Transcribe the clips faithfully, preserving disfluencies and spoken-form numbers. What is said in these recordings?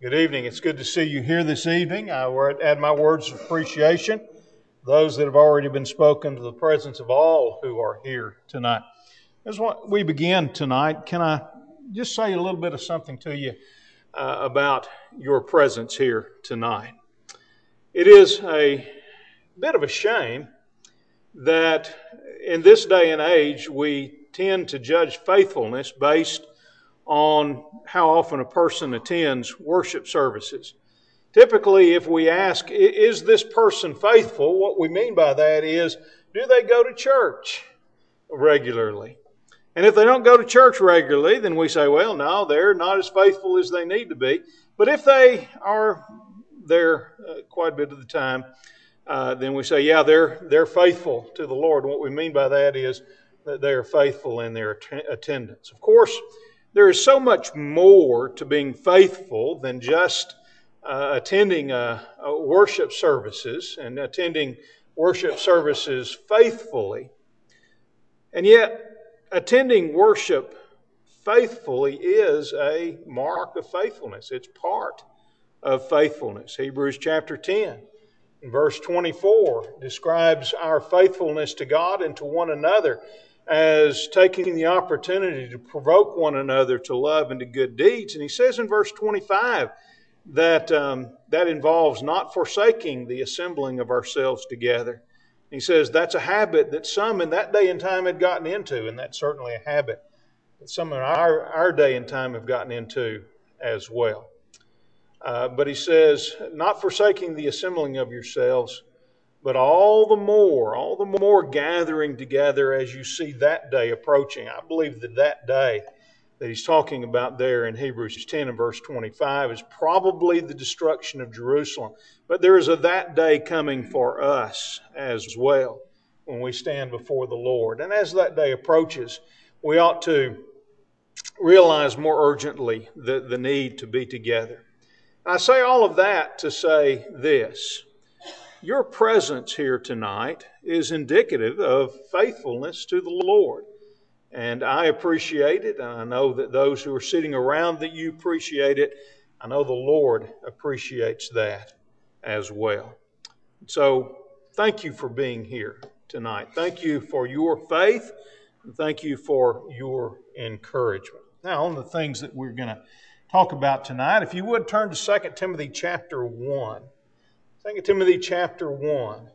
Good evening. It's good to see you here this evening. I would add my words of appreciation, those that have already been spoken, to the presence of all who are here tonight. As we begin tonight, can I just say a little bit of something to you uh, about your presence here tonight? It is a bit of a shame that in this day and age we tend to judge faithfulness based on how often a person attends worship services. Typically, if we ask, is this person faithful? What we mean by that is, do they go to church regularly? And if they don't go to church regularly, then we say, well, no, they're not as faithful as they need to be. But if they are there uh, quite a bit of the time, uh, then we say, yeah, they're they're faithful to the Lord. And what we mean by that is that they are faithful in their att- attendance. Of course, there is so much more to being faithful than just uh, attending uh, uh, worship services and attending worship services faithfully. And yet, attending worship faithfully is a mark of faithfulness. It's part of faithfulness. Hebrews chapter ten, verse twenty-four describes our faithfulness to God and to one another as taking the opportunity to provoke one another to love and to good deeds. And he says in verse twenty-five that um, that involves not forsaking the assembling of ourselves together. He says that's a habit that some in that day and time had gotten into, and that's certainly a habit that some in our, our day and time have gotten into as well. Uh, but he says, not forsaking the assembling of yourselves, but all the more, all the more gathering together as you see that day approaching. I believe that that day that he's talking about there in Hebrews ten and verse twenty-five is probably the destruction of Jerusalem. But there is a that day coming for us as well when we stand before the Lord. And as that day approaches, we ought to realize more urgently the, the need to be together. I say all of that to say this. Your presence here tonight is indicative of faithfulness to the Lord. And I appreciate it, and I know that those who are sitting around that you appreciate it. I know the Lord appreciates that as well. So thank you for being here tonight. Thank you for your faith, and thank you for your encouragement. Now, on the things that we're going to talk about tonight, if you would turn to Second Timothy chapter one. Second Timothy chapter one.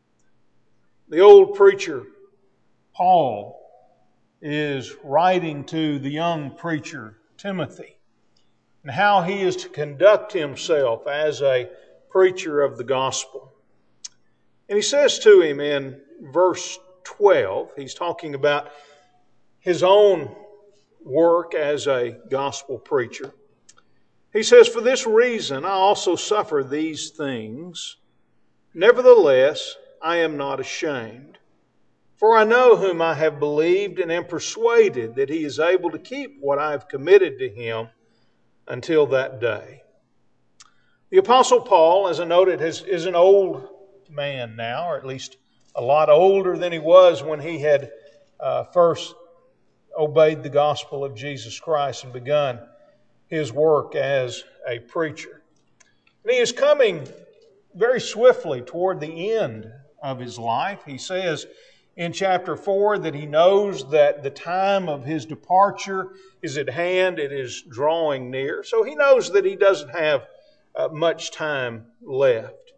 The old preacher, Paul, is writing to the young preacher, Timothy, and how he is to conduct himself as a preacher of the gospel. And he says to him in verse twelve, he's talking about his own work as a gospel preacher. He says, for this reason I also suffer these things. Nevertheless, I am not ashamed. For I know whom I have believed and am persuaded that he is able to keep what I have committed to him until that day. The Apostle Paul, as I noted, is, is an old man now, or at least a lot older than he was when he had uh, first obeyed the gospel of Jesus Christ and begun his work as a preacher. And he is coming very swiftly toward the end of his life. He says in chapter four that he knows that the time of his departure is at hand. It is drawing near. So he knows that he doesn't have uh, much time left.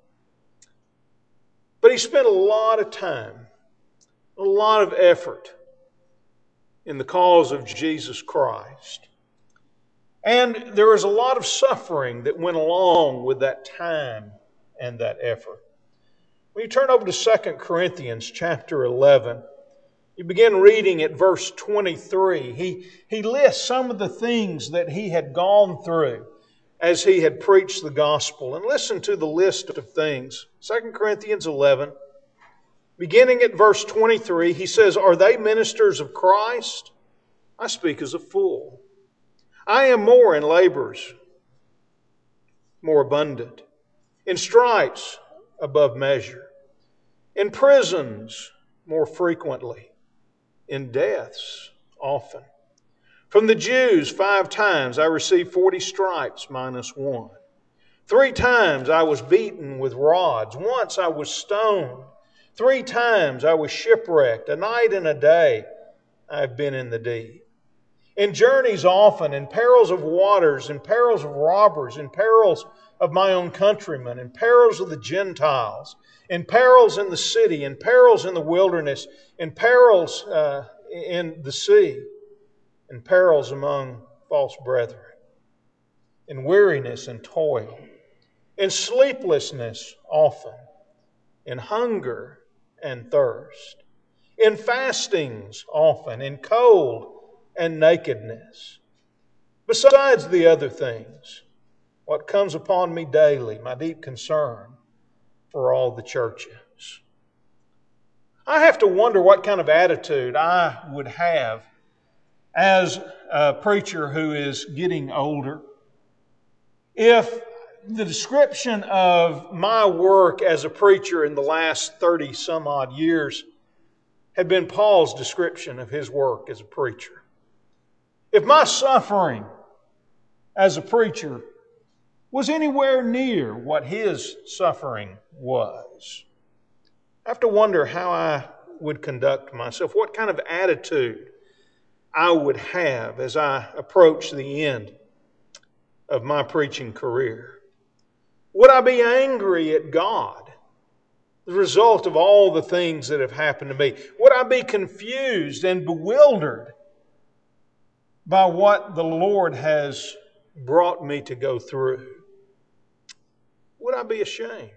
But he spent a lot of time, a lot of effort in the cause of Jesus Christ. And there was a lot of suffering that went along with that time and that effort. When you turn over to Second Corinthians chapter eleven, you begin reading at verse twenty-three. He, he lists some of the things that he had gone through as he had preached the gospel. And listen to the list of things. Second Corinthians eleven, beginning at verse twenty-three, he says, are they ministers of Christ? I speak as a fool. I am more in labors, more abundant, in stripes above measure, in prisons more frequently, in deaths often. From the Jews five times I received forty stripes minus one. Three times I was beaten with rods. Once I was stoned. Three times I was shipwrecked. A night and a day I've been in the deep. In journeys often, in perils of waters, in perils of robbers, in perils of my own countrymen, in perils of the Gentiles, in perils in the city, in perils in the wilderness, in perils uh, in the sea, in perils among false brethren, in weariness and toil, in sleeplessness often, in hunger and thirst, in fastings often, in cold and nakedness. Besides the other things, what comes upon me daily, my deep concern for all the churches. I have to wonder what kind of attitude I would have as a preacher who is getting older if the description of my work as a preacher in the last thirty some odd years had been Paul's description of his work as a preacher. If my suffering as a preacher was anywhere near what his suffering was, I have to wonder how I would conduct myself, what kind of attitude I would have as I approach the end of my preaching career. Would I be angry at God, the result of all the things that have happened to me? Would I be confused and bewildered by what the Lord has brought me to go through? Would I be ashamed?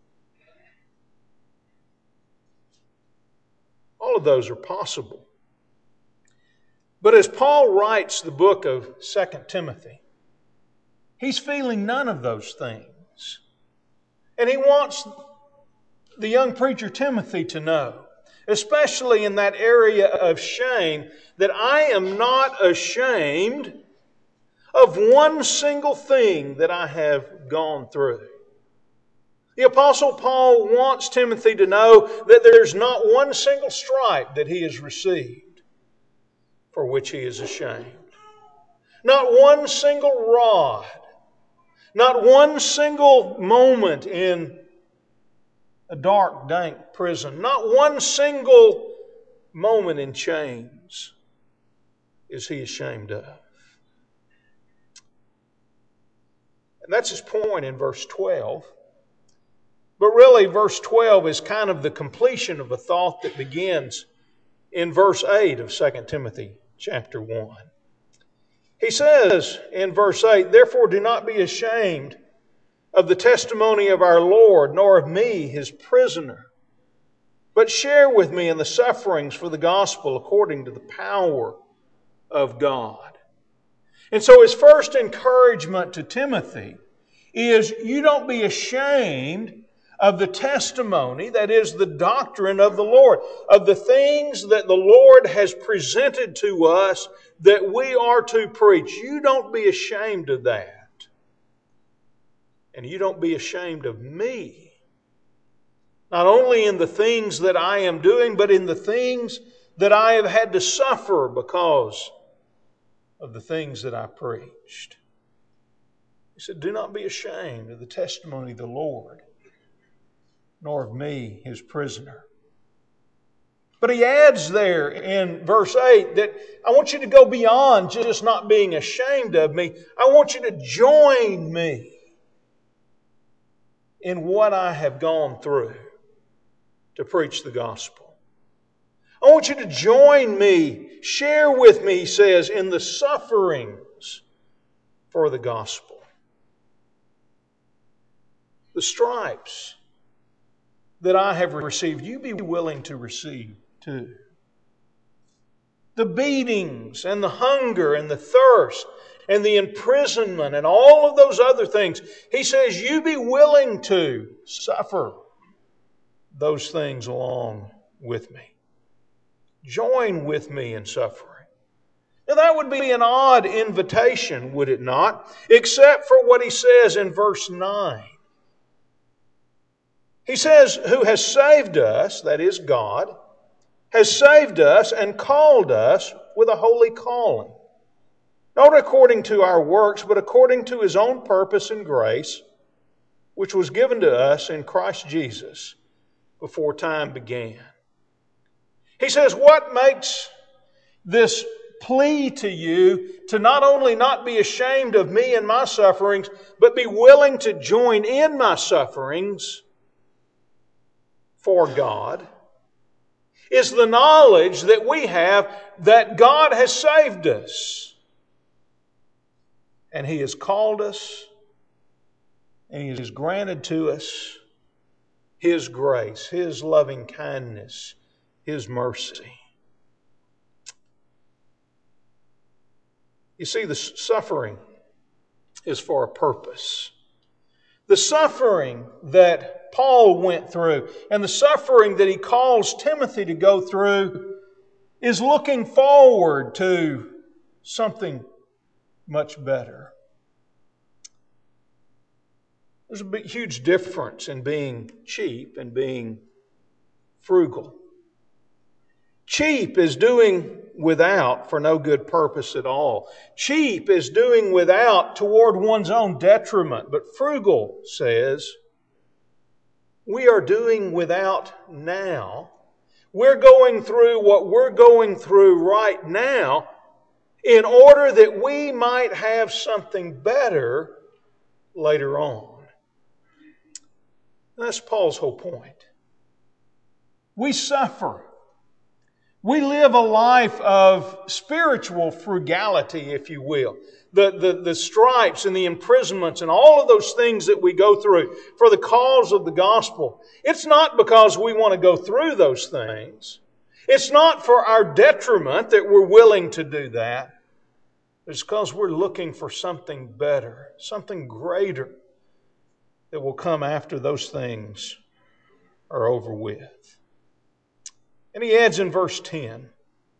All of those are possible. But as Paul writes the book of Second Timothy, he's feeling none of those things. And he wants the young preacher Timothy to know, especially in that area of shame, that I am not ashamed of one single thing that I have gone through. The Apostle Paul wants Timothy to know that there's not one single stripe that he has received for which he is ashamed. Not one single rod. Not one single moment in a dark, dank prison. Not one single moment in chains is he ashamed of. And that's his point in verse twelve. But really, verse twelve is kind of the completion of a thought that begins in verse eight of Second Timothy chapter one. He says in verse eight, "Therefore do not be ashamed of the testimony of our Lord, nor of me, His prisoner, but share with me in the sufferings for the gospel according to the power of God." And so his first encouragement to Timothy is, you don't be ashamed of the testimony, that is the doctrine of the Lord, of the things that the Lord has presented to us that we are to preach. You don't be ashamed of that. And you don't be ashamed of me. Not only in the things that I am doing, but in the things that I have had to suffer because of the things that I preached. He said, do not be ashamed of the testimony of the Lord, nor of me, His prisoner. But he adds there in verse eight that I want you to go beyond just not being ashamed of me. I want you to join me in what I have gone through to preach the gospel. I want you to join me, share with me, he says, in the sufferings for the gospel. The stripes that I have received, you be willing to receive too. The beatings and the hunger and the thirst and the imprisonment and all of those other things, he says, you be willing to suffer those things along with me. Join with me in suffering. Now that would be an odd invitation, would it not? Except for what he says in verse nine. He says, who has saved us, that is God, has saved us and called us with a holy calling. Not according to our works, but according to His own purpose and grace, which was given to us in Christ Jesus before time began. He says, what makes this plea to you to not only not be ashamed of me and my sufferings, but be willing to join in my sufferings for God, is the knowledge that we have that God has saved us. And He has called us, and He has granted to us His grace, His loving kindness, His mercy. You see, the suffering is for a purpose. The suffering that Paul went through and the suffering that he calls Timothy to go through is looking forward to something much better. There's a big, huge difference in being cheap and being frugal. Cheap is doing without for no good purpose at all. Cheap is doing without toward one's own detriment. But frugal says, we are doing without now. We're going through what we're going through right now in order that we might have something better later on. That's Paul's whole point. We suffer. We live a life of spiritual frugality, if you will. The, the, the stripes and the imprisonments and all of those things that we go through for the cause of the gospel. It's not because we want to go through those things. It's not for our detriment that we're willing to do that. It's because we're looking for something better, something greater that will come after those things are over with. And he adds in verse ten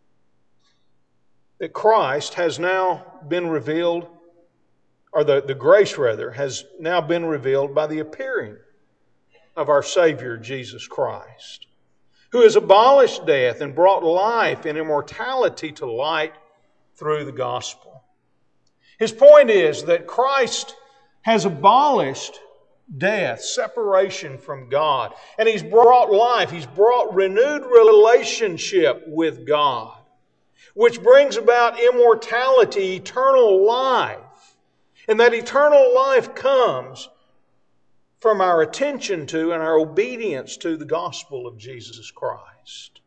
that Christ has now been revealed, or the, the grace rather, has now been revealed by the appearing of our Savior Jesus Christ, who has abolished death and brought life and immortality to light through the gospel. His point is that Christ has abolished death, separation from God. And He's brought life. He's brought renewed relationship with God, which brings about immortality, eternal life. And that eternal life comes from our attention to and our obedience to the gospel of Jesus Christ.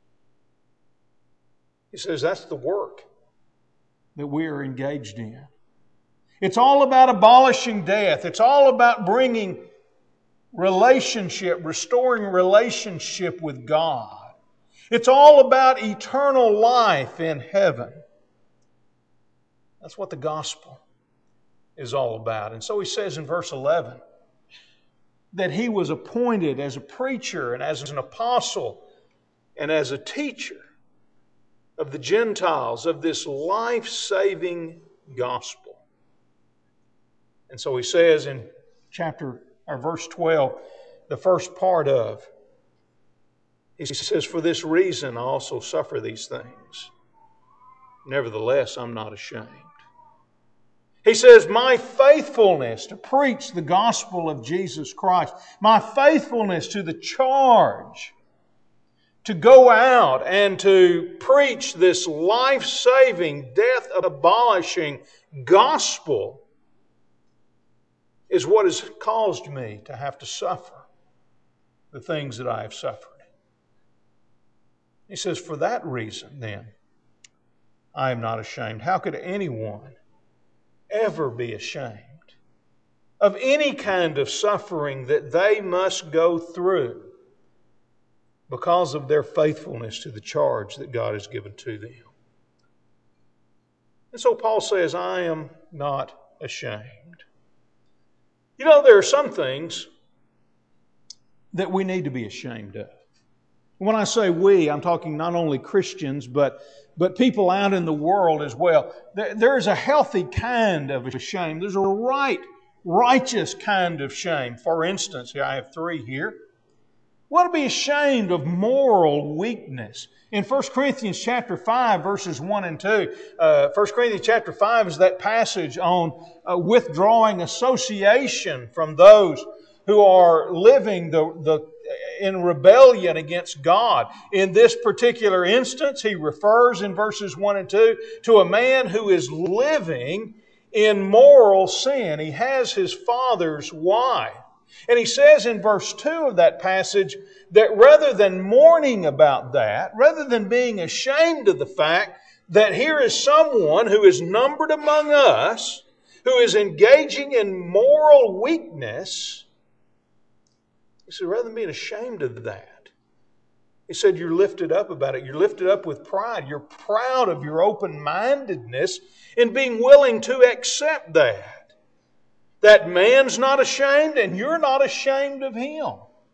He says that's the work that we are engaged in. It's all about abolishing death. It's all about bringing relationship, restoring relationship with God. It's all about eternal life in heaven. That's what the gospel is all about. And so he says in verse eleven that he was appointed as a preacher and as an apostle and as a teacher of the Gentiles of this life-saving gospel. And so he says in chapter or verse twelve, the first part of, he says, for this reason I also suffer these things. Nevertheless, I'm not ashamed. He says, my faithfulness to preach the gospel of Jesus Christ, my faithfulness to the charge to go out and to preach this life-saving, death-abolishing gospel is what has caused me to have to suffer the things that I have suffered. He says, for that reason, then, I am not ashamed. How could anyone ever be ashamed of any kind of suffering that they must go through because of their faithfulness to the charge that God has given to them? And so Paul says, I am not ashamed. You know, there are some things that we need to be ashamed of. When I say we, I'm talking not only Christians, but, but people out in the world as well. There, there is a healthy kind of shame. There's a right, righteous kind of shame. For instance, I have three here. We ought to be ashamed of moral weakness. In First Corinthians chapter five, verses one and two, uh, First Corinthians chapter five is that passage on uh, withdrawing association from those who are living the, the, in rebellion against God. In this particular instance, he refers in verses one and two to a man who is living in moral sin. He has his father's wife. And he says in verse two of that passage that rather than mourning about that, rather than being ashamed of the fact that here is someone who is numbered among us, who is engaging in moral weakness, he said, rather than being ashamed of that, he said, you're lifted up about it. You're lifted up with pride. You're proud of your open-mindedness in being willing to accept that. That man's not ashamed and you're not ashamed of him.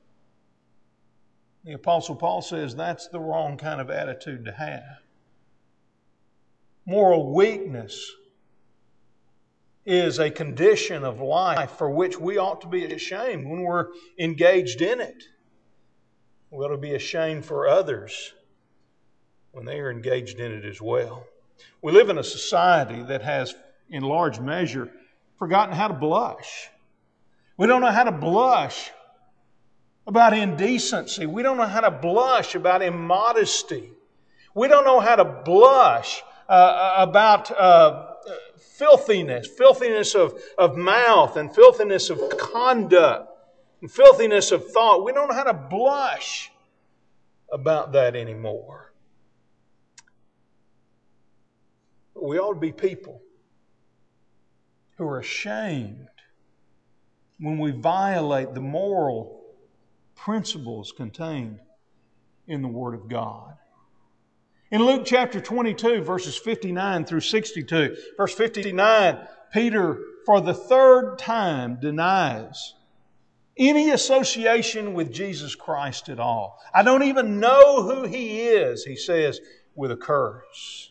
The Apostle Paul says that's the wrong kind of attitude to have. Moral weakness is a condition of life for which we ought to be ashamed when we're engaged in it. We ought to be ashamed for others when they are engaged in it as well. We live in a society that has, in large measure, forgotten how to blush. We don't know how to blush about indecency. We don't know how to blush about immodesty. We don't know how to blush uh, about uh, filthiness, filthiness of, of mouth and filthiness of conduct and filthiness of thought. We don't know how to blush about that anymore. We ought to be people who are ashamed when we violate the moral principles contained in the Word of God. In Luke chapter twenty-two, verses fifty-nine through sixty-two, verse fifty-nine, Peter, for the third time, denies any association with Jesus Christ at all. I don't even know who He is, he says, with a curse.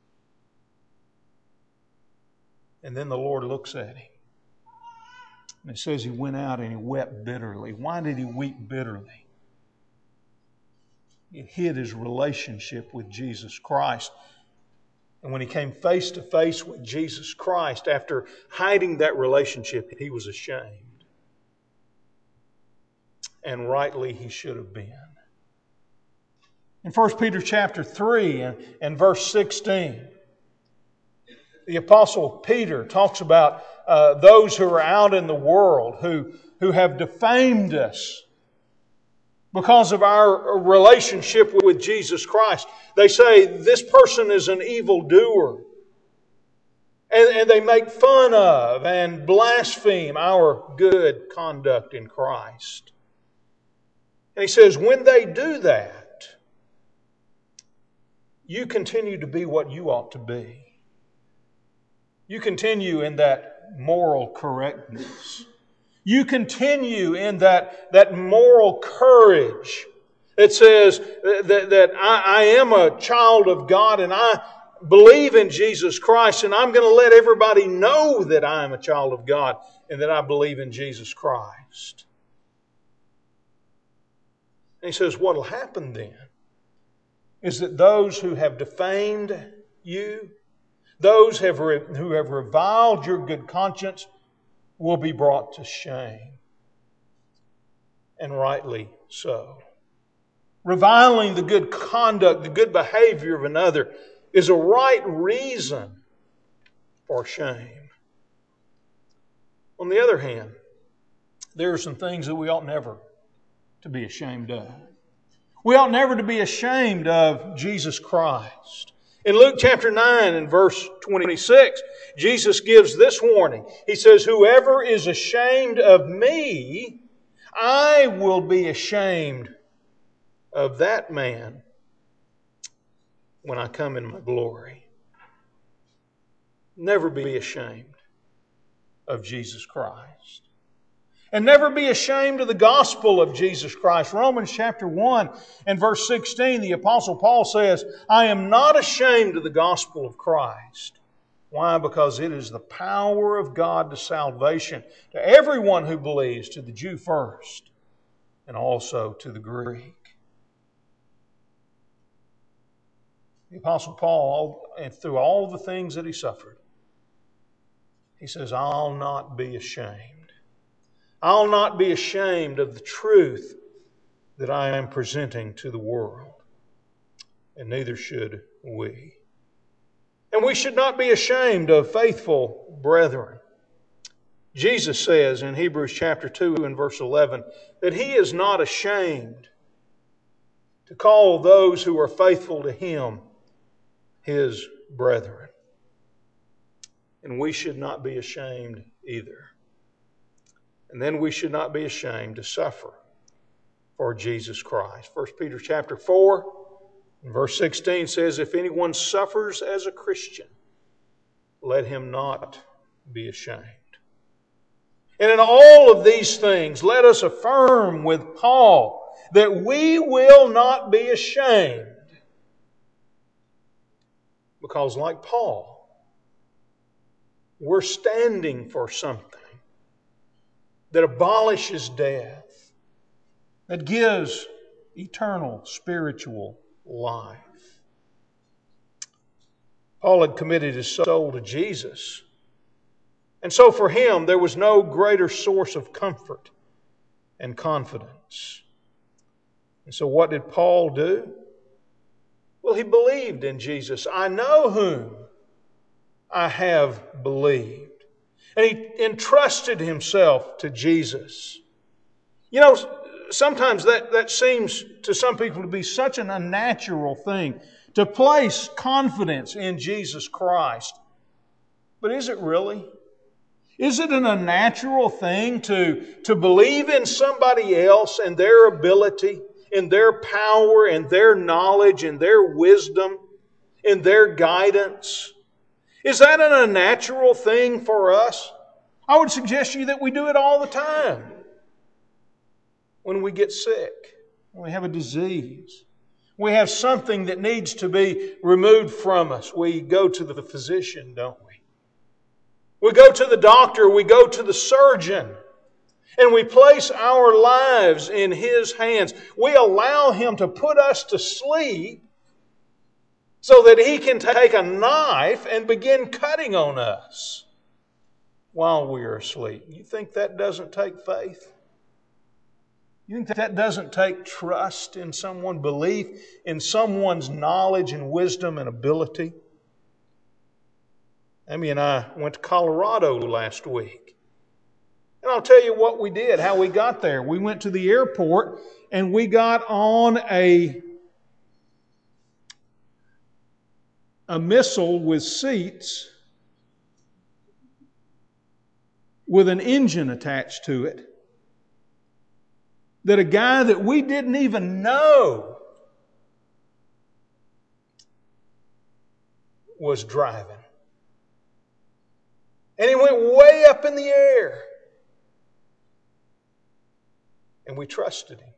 And then the Lord looks at him. And it says he went out and he wept bitterly. Why did he weep bitterly? He hid his relationship with Jesus Christ. And when he came face to face with Jesus Christ, after hiding that relationship, he was ashamed. And rightly he should have been. In First Peter chapter three and, and verse sixteen, the Apostle Peter talks about uh, those who are out in the world who, who have defamed us because of our relationship with Jesus Christ. They say this person is an evildoer. And, and they make fun of and blaspheme our good conduct in Christ. And he says, when they do that, you continue to be what you ought to be. You continue in that moral correctness. You continue in that, that moral courage. It says that, that I, I am a child of God and I believe in Jesus Christ and I'm going to let everybody know that I am a child of God and that I believe in Jesus Christ. And he says what will happen then is that those who have defamed you, those have re- who have reviled your good conscience will be brought to shame. And rightly so. Reviling the good conduct, the good behavior of another is a right reason for shame. On the other hand, there are some things that we ought never to be ashamed of. We ought never to be ashamed of Jesus Christ. In Luke chapter nine and verse twenty-six, Jesus gives this warning. He says, whoever is ashamed of me, I will be ashamed of that man when I come in my glory. Never be ashamed of Jesus Christ. And never be ashamed of the gospel of Jesus Christ. Romans chapter one and verse sixteen, the Apostle Paul says, I am not ashamed of the gospel of Christ. Why? Because it is the power of God to salvation to everyone who believes, to the Jew first, and also to the Greek. The Apostle Paul, and through all the things that he suffered, he says, I'll not be ashamed. I'll not be ashamed of the truth that I am presenting to the world. And neither should we. And we should not be ashamed of faithful brethren. Jesus says in Hebrews chapter two and verse eleven that He is not ashamed to call those who are faithful to Him His brethren. And we should not be ashamed either. And then we should not be ashamed to suffer for Jesus Christ. First Peter chapter four and verse sixteen says, if anyone suffers as a Christian, let him not be ashamed. And in all of these things, let us affirm with Paul that we will not be ashamed. Because like Paul, we're standing for something that abolishes death, that gives eternal spiritual life. Paul had committed his soul to Jesus. And so for him, there was no greater source of comfort and confidence. And so what did Paul do? Well, he believed in Jesus. I know whom I have believed. And he entrusted himself to Jesus. You know, sometimes that, that seems to some people to be such an unnatural thing, to place confidence in Jesus Christ. But is it really? Is it an unnatural thing to, to believe in somebody else and their ability, in their power, in their knowledge, in their wisdom, in their guidance? Is that an unnatural thing for us? I would suggest to you that we do it all the time. When we get sick, when we have a disease, we have something that needs to be removed from us, we go to the physician, don't we? We go to the doctor, we go to the surgeon, and we place our lives in His hands. We allow Him to put us to sleep so that He can take a knife and begin cutting on us while we are asleep. You think that doesn't take faith? You think that doesn't take trust in someone, belief in someone's knowledge and wisdom and ability? Amy and I went to Colorado last week. And I'll tell you what we did, how we got there. We went to the airport and we got on a, a missile with seats with an engine attached to it that a guy that we didn't even know was driving. And he went way up in the air. And we trusted him.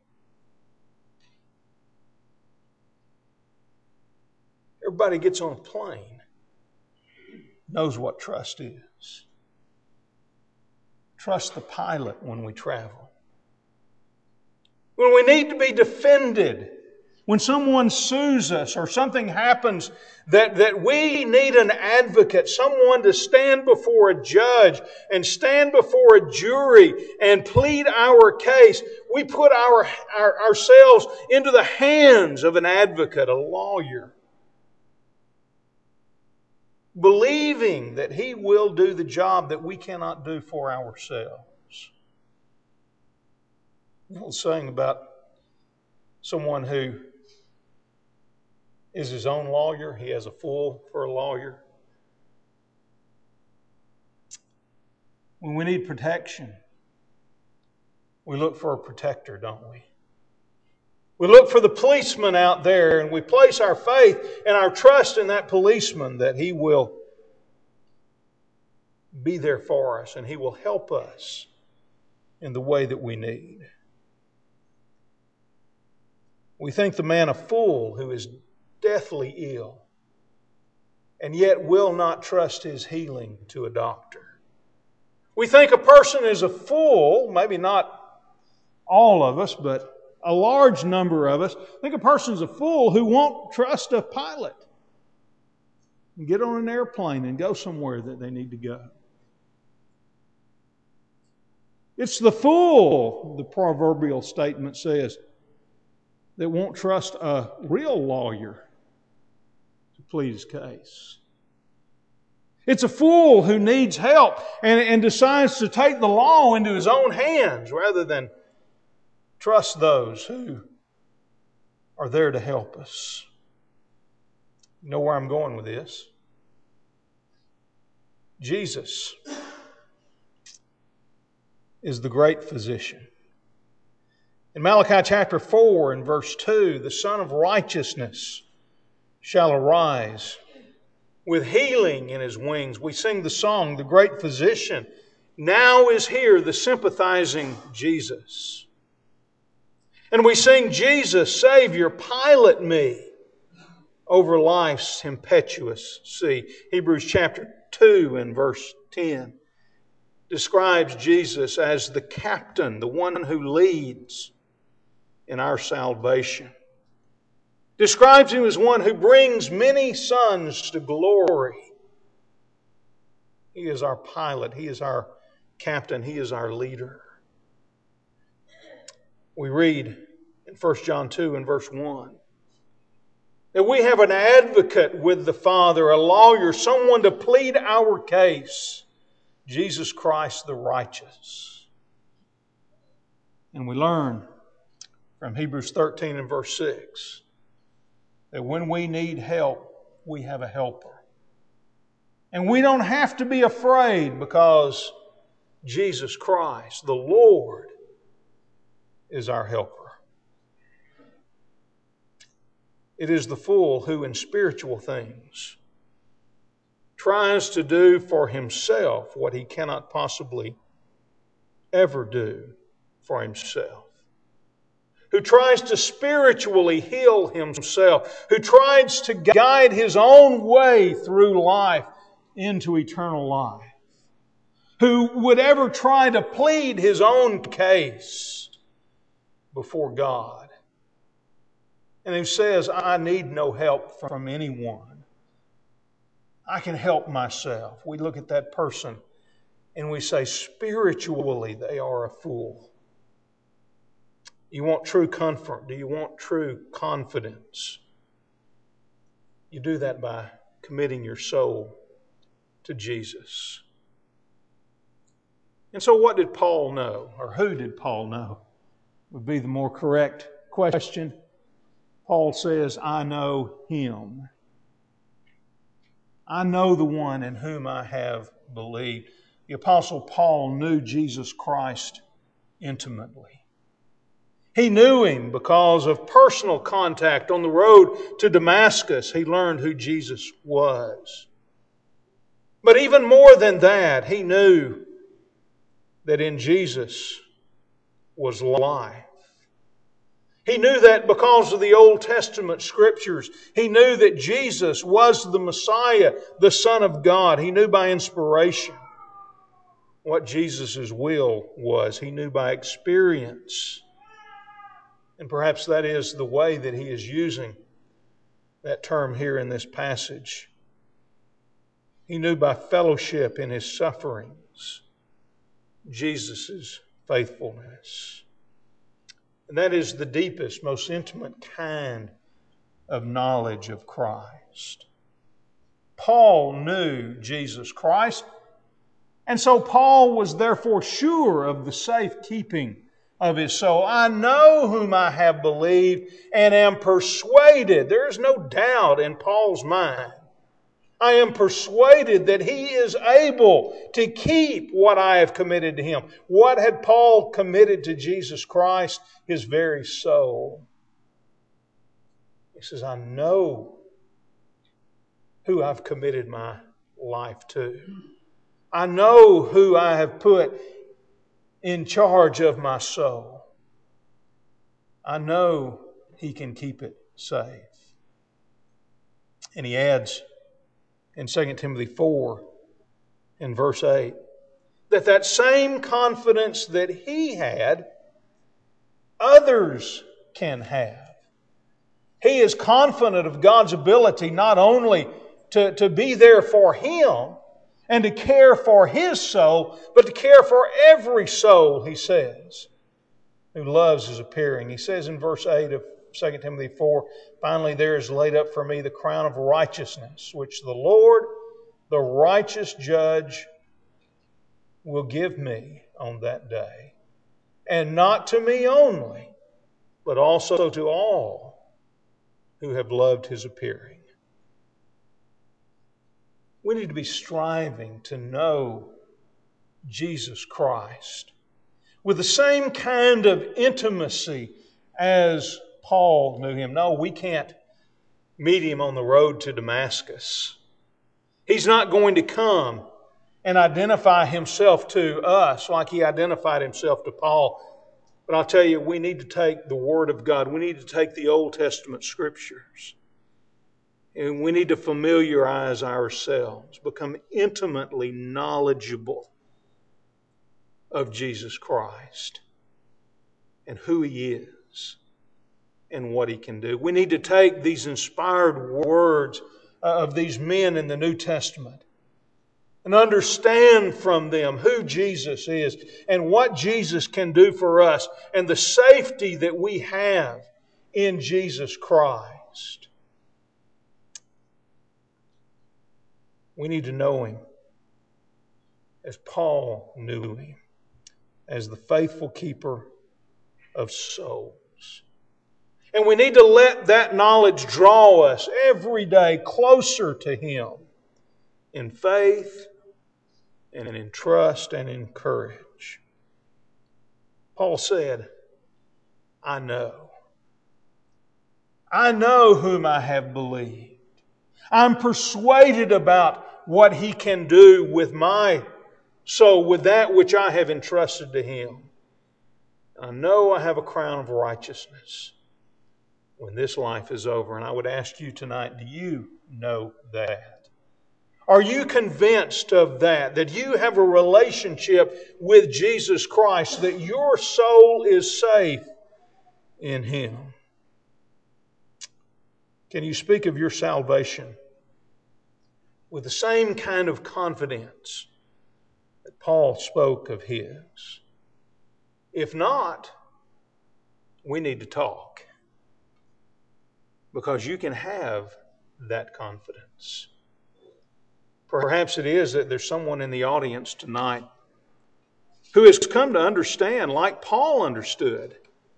Everybody gets on a plane, knows what trust is. Trust the pilot when we travel. When we need to be defended, when someone sues us or something happens that, that we need an advocate, someone to stand before a judge and stand before a jury and plead our case, we put our, our, ourselves into the hands of an advocate, a lawyer, believing that he will do the job that we cannot do for ourselves. You know, saying about someone who is his own lawyer, he has a fool for a lawyer. When we need protection, we look for a protector, don't we? We look for the policeman out there and we place our faith and our trust in that policeman that he will be there for us and he will help us in the way that we need. We think the man a fool who is deathly ill and yet will not trust his healing to a doctor. We think a person is a fool, maybe not all of us, but a large number of us think a person's a fool who won't trust a pilot and get on an airplane and go somewhere that they need to go. It's the fool, the proverbial statement says, that won't trust a real lawyer to plead his case. It's a fool who needs help and, and decides to take the law into his own hands rather than trust those who are there to help us. You know where I'm going with this? Jesus is the great physician. In Malachi chapter four and verse two, the Son of Righteousness shall arise with healing in His wings. We sing the song, the great physician. Now is here the sympathizing Jesus. And we sing, Jesus, Savior, pilot me over life's impetuous sea. Hebrews chapter two and verse ten describes Jesus as the captain, the one who leads in our salvation. Describes Him as one who brings many sons to glory. He is our pilot. He is our captain. He is our leader. We read in First John two and verse one that we have an advocate with the Father, a lawyer, someone to plead our case, Jesus Christ the righteous. And we learn from Hebrews thirteen and verse six that when we need help, we have a helper. And we don't have to be afraid because Jesus Christ, the Lord, is our helper. It is the fool who in spiritual things tries to do for himself what he cannot possibly ever do for himself. Who tries to spiritually heal himself, who tries to guide his own way through life into eternal life, who would ever try to plead his own case before God, and who says, I need no help from anyone. I can help myself. We look at that person and we say, spiritually, they are a fool. You want true comfort? Do you want true confidence? You do that by committing your soul to Jesus. And so what did Paul know? Or who did Paul know? Would be the more correct question. Paul says, I know Him. I know the one in whom I have believed. The Apostle Paul knew Jesus Christ intimately. He knew Him because of personal contact on the road to Damascus. He learned who Jesus was. But even more than that, he knew that in Jesus was life. He knew that because of the Old Testament Scriptures. He knew that Jesus was the Messiah, the Son of God. He knew by inspiration what Jesus' will was. He knew by experience. And perhaps that is the way that he is using that term here in this passage. He knew by fellowship in His sufferings Jesus' faithfulness. And that is the deepest, most intimate kind of knowledge of Christ. Paul knew Jesus Christ, and so Paul was therefore sure of the safekeeping of his soul. I know whom I have believed and am persuaded. There is no doubt in Paul's mind. I am persuaded that he is able to keep what I have committed to him. What had Paul committed to Jesus Christ? His very soul. He says, I know who I've committed my life to. I know who I have put in charge of my soul. I know He can keep it safe. And he adds in Second Timothy four in verse eight that that same confidence that he had others can have. He is confident of God's ability not only to, to be there for him and to care for his soul, but to care for every soul, he says, who loves his appearing. He says in verse eight of Second Timothy four, finally there is laid up for me the crown of righteousness, which the Lord, the righteous judge, will give me on that day. And not to me only, but also to all who have loved his appearing. We need to be striving to know Jesus Christ with the same kind of intimacy as Paul knew him. No, we can't meet him on the road to Damascus. He's not going to come and identify himself to us like he identified himself to Paul. But I'll tell you, we need to take the Word of God. We need to take the Old Testament Scriptures. And we need to familiarize ourselves, become intimately knowledgeable of Jesus Christ and who He is and what He can do. We need to take these inspired words of these men in the New Testament and understand from them who Jesus is and what Jesus can do for us and the safety that we have in Jesus Christ. We need to know Him as Paul knew Him, as the faithful keeper of souls. And we need to let that knowledge draw us every day closer to Him in faith and in trust and in courage. Paul said, I know. I know whom I have believed. I'm persuaded about what He can do with my soul, with that which I have entrusted to Him. I know I have a crown of righteousness when this life is over. And I would ask you tonight, do you know that? Are you convinced of that? That you have a relationship with Jesus Christ, that your soul is safe in Him? Can you speak of your salvation with the same kind of confidence that Paul spoke of his? If not, we need to talk, because you can have that confidence. Perhaps it is that there's someone in the audience tonight who has come to understand, like Paul understood,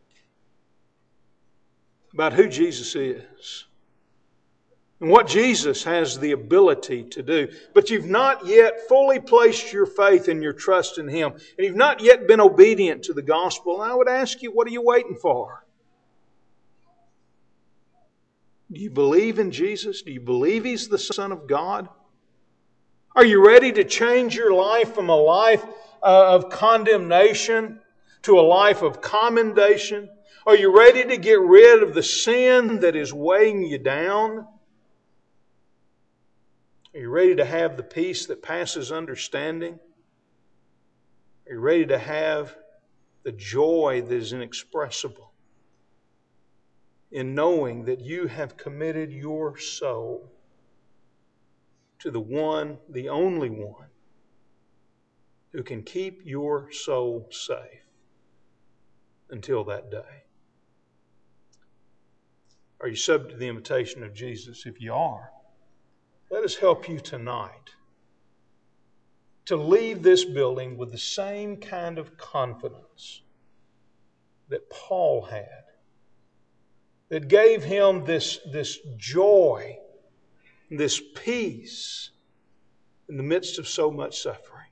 about who Jesus is and what Jesus has the ability to do. But you've not yet fully placed your faith and your trust in Him. And you've not yet been obedient to the gospel. And I would ask you, what are you waiting for? Do you believe in Jesus? Do you believe He's the Son of God? Are you ready to change your life from a life of condemnation to a life of commendation? Are you ready to get rid of the sin that is weighing you down? Are you ready to have the peace that passes understanding? Are you ready to have the joy that is inexpressible in knowing that you have committed your soul to the one, the only one, who can keep your soul safe until that day? Are you subject to the invitation of Jesus? If you are, let us help you tonight to leave this building with the same kind of confidence that Paul had, that gave him this, this joy, this peace in the midst of so much suffering.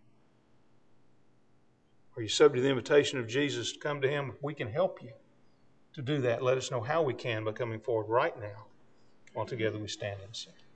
Are you subject to the invitation of Jesus to come to Him? If we can help you to do that, let us know how we can by coming forward right now while together we stand and sing.